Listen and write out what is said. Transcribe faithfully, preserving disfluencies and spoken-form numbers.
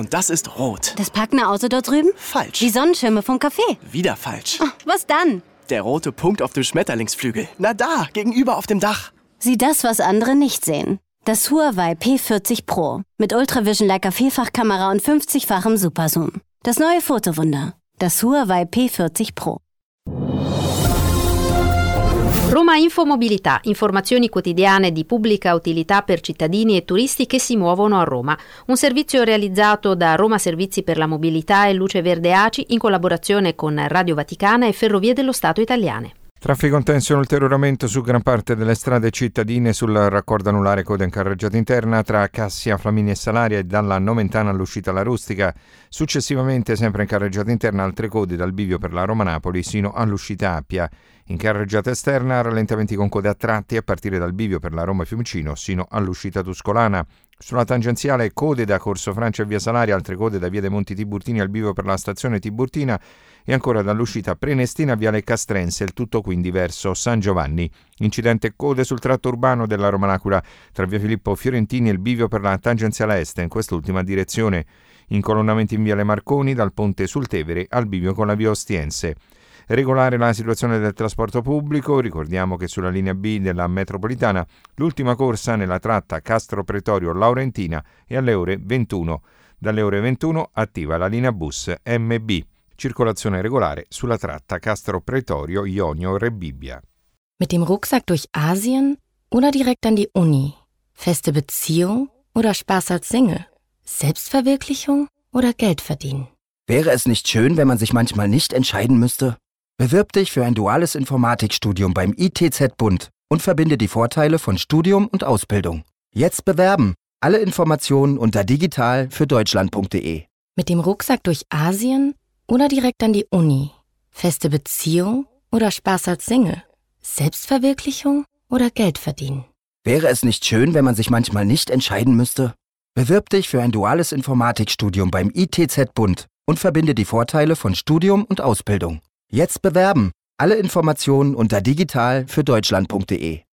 Und das ist rot. Das parkende Auto dort drüben? Falsch. Die Sonnenschirme vom Café? Wieder falsch. Oh, was dann? Der rote Punkt auf dem Schmetterlingsflügel. Na da, gegenüber auf dem Dach. Sieh das, was andere nicht sehen. Das Huawei P vierzig Pro. Mit Ultravision Leica Vielfachkamera und fünfzigfachem Superzoom. Das neue Fotowunder. Das Huawei P vierzig Pro. Roma Infomobilità, informazioni quotidiane di pubblica utilità per cittadini e turisti che si muovono a Roma. Un servizio realizzato da Roma Servizi per la Mobilità e Luce Verde A C I in collaborazione con Radio Vaticana e Ferrovie dello Stato italiane. Traffico intenso e ulteriormente su gran parte delle strade cittadine sul raccordo anulare coda in carreggiata interna tra Cassia, Flaminia e Salaria e dalla Nomentana all'uscita alla Rustica. Successivamente, sempre in carreggiata interna, altre code dal bivio per la Roma-Napoli sino all'uscita Appia. In carreggiata esterna, rallentamenti con code a tratti a partire dal bivio per la Roma-Fiumicino sino all'uscita Tuscolana. Sulla tangenziale code da Corso Francia e via Salaria, altre code da via dei Monti Tiburtini al bivio per la stazione Tiburtina e ancora dall'uscita Prenestina a viale Castrense, il tutto quindi verso San Giovanni. Incidente code sul tratto urbano della Romanacula tra via Filippo Fiorentini e il bivio per la tangenziale est in quest'ultima direzione. Incolonnamenti in viale Marconi dal ponte sul Tevere al bivio con la via Ostiense. Regolare la situazione del trasporto pubblico, ricordiamo che sulla linea B della metropolitana l'ultima corsa nella tratta Castro Pretorio Laurentina è alle ore ventuno. Dalle ore ventuno attiva la linea bus M B. Circolazione regolare sulla tratta Castro Pretorio Ionio Rebibbia. Mit dem Rucksack durch Asien oder direkt an die Uni? Feste Beziehung oder Spaß als Single? Selbstverwirklichung oder Geld verdienen? Wäre es nicht schön, wenn man sich manchmal nicht entscheiden müsste? Bewirb dich für ein duales Informatikstudium beim I T Z-Bund und verbinde die Vorteile von Studium und Ausbildung. Jetzt bewerben! Alle Informationen unter digital für deutschland punkt de. Mit dem Rucksack durch Asien oder direkt an die Uni? Feste Beziehung oder Spaß als Single? Selbstverwirklichung oder Geld verdienen? Wäre es nicht schön, wenn man sich manchmal nicht entscheiden müsste? Bewirb dich für ein duales Informatikstudium beim I T Z-Bund und verbinde die Vorteile von Studium und Ausbildung. Jetzt bewerben! Alle Informationen unter digital für deutschland punkt de.